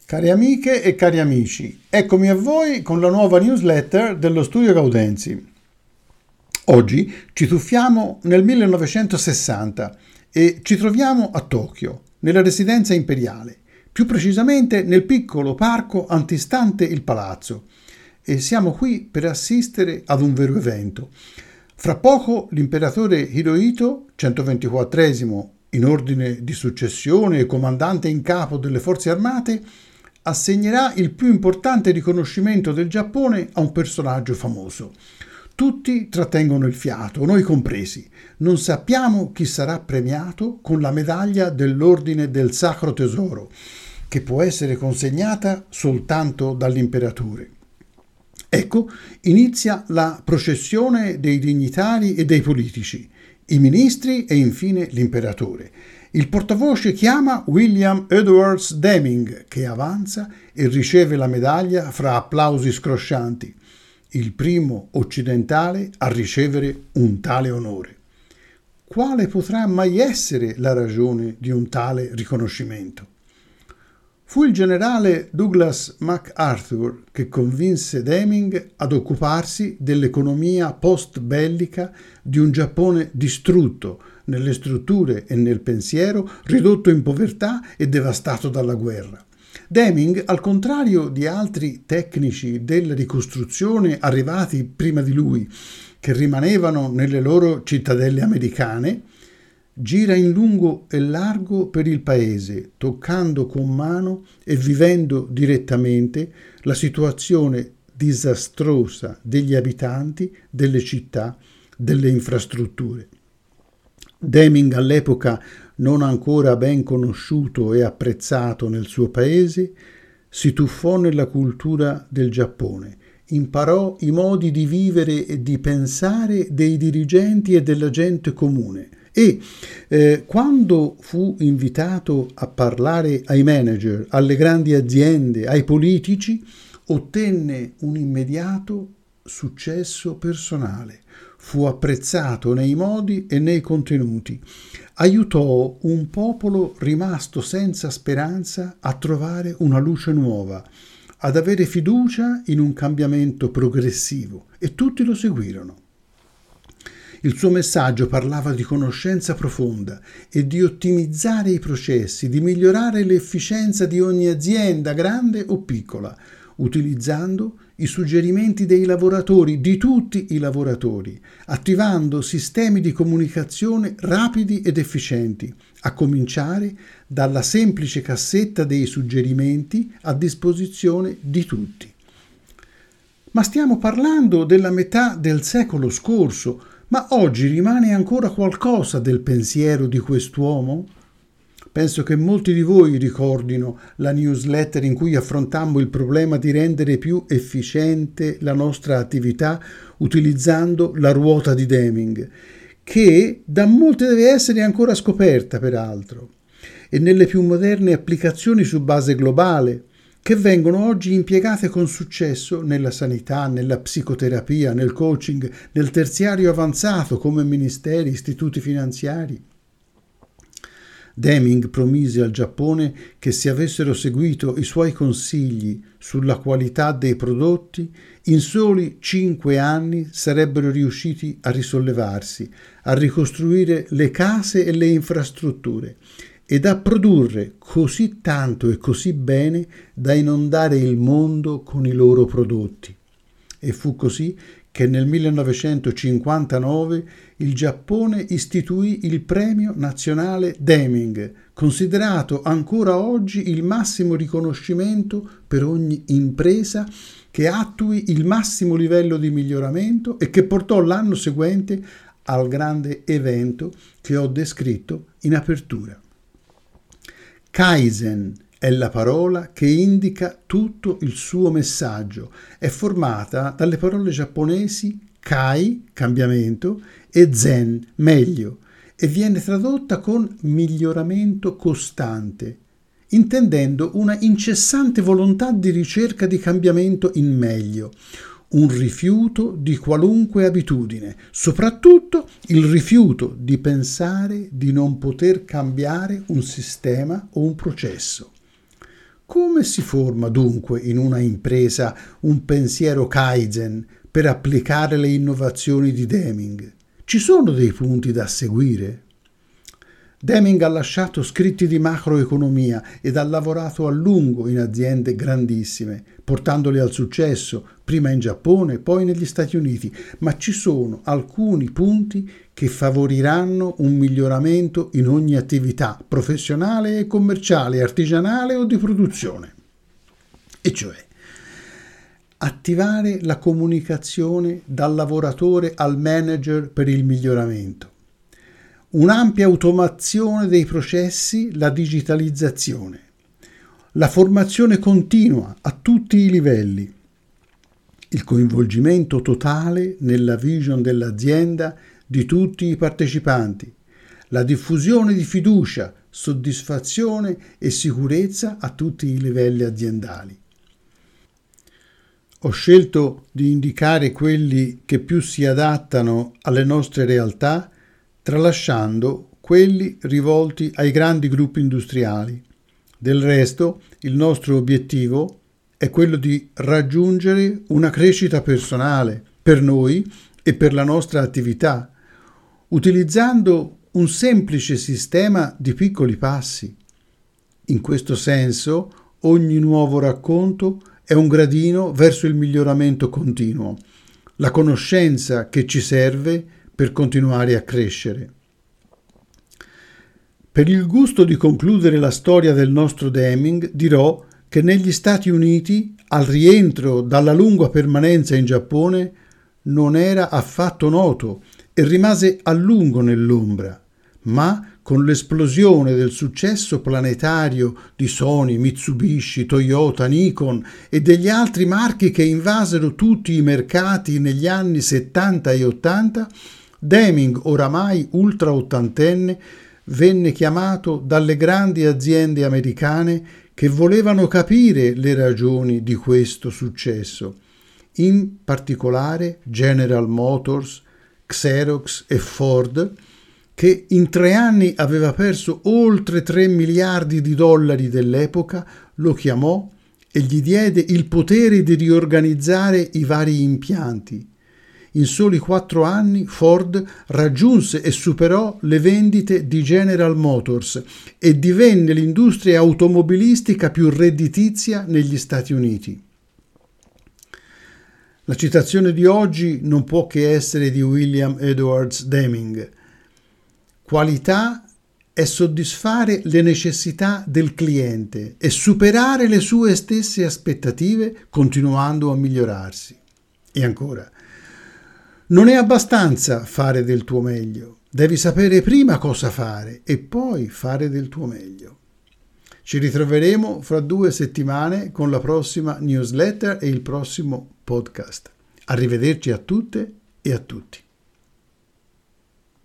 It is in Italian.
Cari amiche e cari amici, eccomi a voi con la nuova newsletter dello Studio Gaudenzi. Oggi ci tuffiamo nel 1960 e ci troviamo a Tokyo, nella residenza imperiale, più precisamente nel piccolo parco antistante il palazzo, e siamo qui per assistere ad un vero evento. Fra poco l'imperatore Hirohito, 124esimo in ordine di successione e comandante in capo delle forze armate, assegnerà il più importante riconoscimento del Giappone a un personaggio famoso. Tutti trattengono il fiato, noi compresi. Non sappiamo chi sarà premiato con la medaglia dell'Ordine del Sacro Tesoro, che può essere consegnata soltanto dall'imperatore. Ecco, inizia la processione dei dignitari e dei politici, i ministri e infine l'imperatore. Il portavoce chiama William Edwards Deming, che avanza e riceve la medaglia fra applausi scroscianti, il primo occidentale a ricevere un tale onore. Quale potrà mai essere la ragione di un tale riconoscimento? Fu il generale Douglas MacArthur che convinse Deming ad occuparsi dell'economia post-bellica di un Giappone distrutto nelle strutture e nel pensiero, ridotto in povertà e devastato dalla guerra. Deming, al contrario di altri tecnici della ricostruzione arrivati prima di lui, che rimanevano nelle loro cittadelle americane, gira in lungo e largo per il paese, toccando con mano e vivendo direttamente la situazione disastrosa degli abitanti, delle città, delle infrastrutture. Deming, all'epoca non ancora ben conosciuto e apprezzato nel suo paese, si tuffò nella cultura del Giappone, imparò i modi di vivere e di pensare dei dirigenti e della gente comune e quando fu invitato a parlare ai manager, alle grandi aziende, ai politici, ottenne un immediato successo personale. Fu apprezzato nei modi e nei contenuti. Aiutò un popolo rimasto senza speranza a trovare una luce nuova, ad avere fiducia in un cambiamento progressivo, e tutti lo seguirono. Il suo messaggio parlava di conoscenza profonda e di ottimizzare i processi, di migliorare l'efficienza di ogni azienda, grande o piccola, utilizzando i suggerimenti dei lavoratori, di tutti i lavoratori, attivando sistemi di comunicazione rapidi ed efficienti, a cominciare dalla semplice cassetta dei suggerimenti a disposizione di tutti. Ma stiamo parlando della metà del secolo scorso, ma oggi rimane ancora qualcosa del pensiero di quest'uomo? Penso che molti di voi ricordino la newsletter in cui affrontammo il problema di rendere più efficiente la nostra attività utilizzando la ruota di Deming, che da molti deve essere ancora scoperta, peraltro, e nelle più moderne applicazioni su base globale, che vengono oggi impiegate con successo nella sanità, nella psicoterapia, nel coaching, nel terziario avanzato come ministeri, istituti finanziari. Deming promise al Giappone che se avessero seguito i suoi consigli sulla qualità dei prodotti, in soli 5 anni sarebbero riusciti a risollevarsi, a ricostruire le case e le infrastrutture ed a produrre così tanto e così bene da inondare il mondo con i loro prodotti. E fu così che nel 1959 il Giappone istituì il Premio Nazionale Deming, considerato ancora oggi il massimo riconoscimento per ogni impresa che attui il massimo livello di miglioramento e che portò l'anno seguente al grande evento che ho descritto in apertura. Kaizen è la parola che indica tutto il suo messaggio. È formata dalle parole giapponesi Kai, cambiamento, e Zen, meglio, e viene tradotta con miglioramento costante, intendendo una incessante volontà di ricerca di cambiamento in meglio, un rifiuto di qualunque abitudine, soprattutto il rifiuto di pensare di non poter cambiare un sistema o un processo. Come si forma dunque in una impresa un pensiero Kaizen per applicare le innovazioni di Deming? Ci sono dei punti da seguire? Deming ha lasciato scritti di macroeconomia ed ha lavorato a lungo in aziende grandissime, portandole al successo, prima in Giappone, poi negli Stati Uniti, ma ci sono alcuni punti che favoriranno un miglioramento in ogni attività professionale e commerciale, artigianale o di produzione. E cioè, attivare la comunicazione dal lavoratore al manager per il miglioramento. Un'ampia automazione dei processi, la digitalizzazione, la formazione continua a tutti i livelli, il coinvolgimento totale nella vision dell'azienda di tutti i partecipanti, la diffusione di fiducia, soddisfazione e sicurezza a tutti i livelli aziendali. Ho scelto di indicare quelli che più si adattano alle nostre realtà, tralasciando quelli rivolti ai grandi gruppi industriali. Del resto, il nostro obiettivo è quello di raggiungere una crescita personale per noi e per la nostra attività, utilizzando un semplice sistema di piccoli passi. In questo senso, ogni nuovo racconto è un gradino verso il miglioramento continuo, la conoscenza che ci serve per continuare a crescere. Per il gusto di concludere la storia del nostro Deming, dirò che negli Stati Uniti, al rientro dalla lunga permanenza in Giappone, non era affatto noto e rimase a lungo nell'ombra, ma con l'esplosione del successo planetario di Sony, Mitsubishi, Toyota, Nikon e degli altri marchi che invasero tutti i mercati negli anni 70 e 80, Deming, oramai ultra ottantenne, venne chiamato dalle grandi aziende americane che volevano capire le ragioni di questo successo, in particolare General Motors, Xerox e Ford, che in 3 anni aveva perso oltre 3 miliardi di dollari dell'epoca, lo chiamò e gli diede il potere di riorganizzare i vari impianti. In soli 4 anni Ford raggiunse e superò le vendite di General Motors e divenne l'industria automobilistica più redditizia negli Stati Uniti. La citazione di oggi non può che essere di William Edwards Deming. Qualità è soddisfare le necessità del cliente e superare le sue stesse aspettative continuando a migliorarsi. E ancora, non è abbastanza fare del tuo meglio, devi sapere prima cosa fare e poi fare del tuo meglio. Ci ritroveremo fra 2 settimane con la prossima newsletter e il prossimo podcast. Arrivederci a tutte e a tutti.